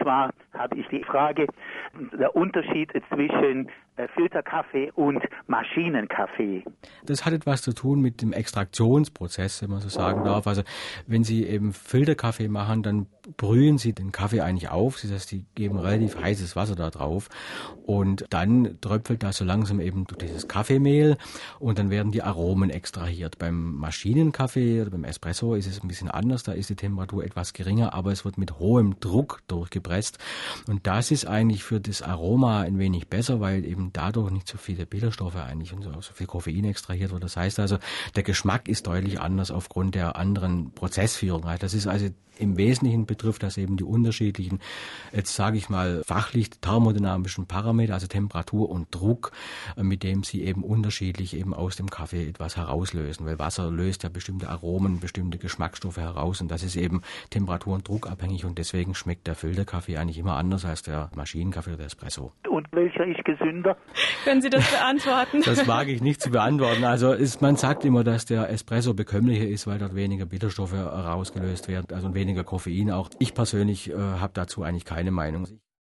zwar habe ich die Frage, der Unterschied zwischen Filterkaffee und Maschinenkaffee. Das hat etwas zu tun mit dem Extraktionsprozess, wenn man so sagen darf. Also wenn Sie eben Filterkaffee machen, dann brühen Sie den Kaffee eigentlich auf. Das heißt, Sie geben relativ heißes Wasser da drauf und dann tröpfelt da so langsam eben dieses Kaffeemehl und dann werden die Aromen extrahiert. Beim Maschinenkaffee oder beim Espresso ist es ein bisschen anders. Da ist die Temperatur etwas geringer, aber es wird mit hohem Druck durchgepresst. Und das ist eigentlich für das Aroma ein wenig besser, weil eben dadurch nicht so viele Bitterstoffe eigentlich und so viel Koffein extrahiert wird. Das heißt also, der Geschmack ist deutlich anders aufgrund der anderen Prozessführung. Das ist also im Wesentlichen betrifft das eben die unterschiedlichen, jetzt sage ich mal, fachlich thermodynamischen Parameter, also Temperatur und Druck, mit dem sie eben unterschiedlich eben aus dem Kaffee etwas herauslösen. Weil Wasser löst ja bestimmte Aromen, bestimmte Geschmacksstoffe heraus und das ist eben Temperatur- und Druckabhängig und deswegen schmeckt der Filterkaffee eigentlich immer anders als der Maschinenkaffee oder der Espresso. Und welcher ist gesünder? Können Sie das beantworten? Das wage ich nicht zu beantworten. Also man sagt immer, dass der Espresso bekömmlicher ist, weil dort weniger Bitterstoffe herausgelöst werden, also weniger Koffein auch. Ich persönlich habe dazu eigentlich keine Meinung.